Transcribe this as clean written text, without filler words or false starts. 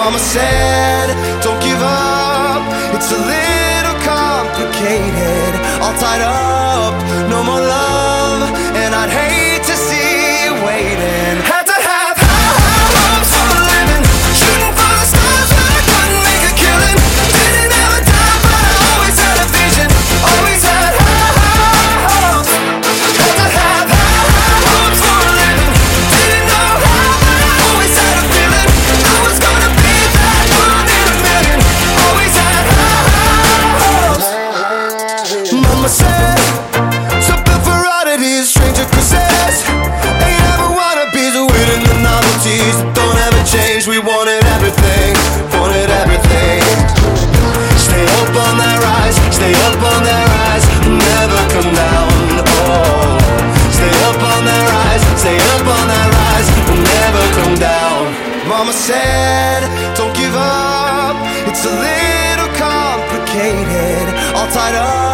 Mama said, don't give up, it's a little complicated. All tied up, no more love, and I'd hate to see you waiting. Had to have high hopes for a living, shooting for the stars but I couldn't make a killing. Didn't have a dime but I always had a vision, always had high hopes. Had to have high hopes for a living, didn't know how but I always had a feeling I was gonna be that one in a million. Always had high hopes. Mama said, something for oddities, stranger kisses. Ain't ever wannabes, winning the novelties that don't ever change. We wanted everything, wanted everything. Stay up on that rise, stay up on that rise, never come down. Oh, stay up on that rise, stay up on that rise, never come down. Mama said, don't give up, it's a little complicated. All tied up,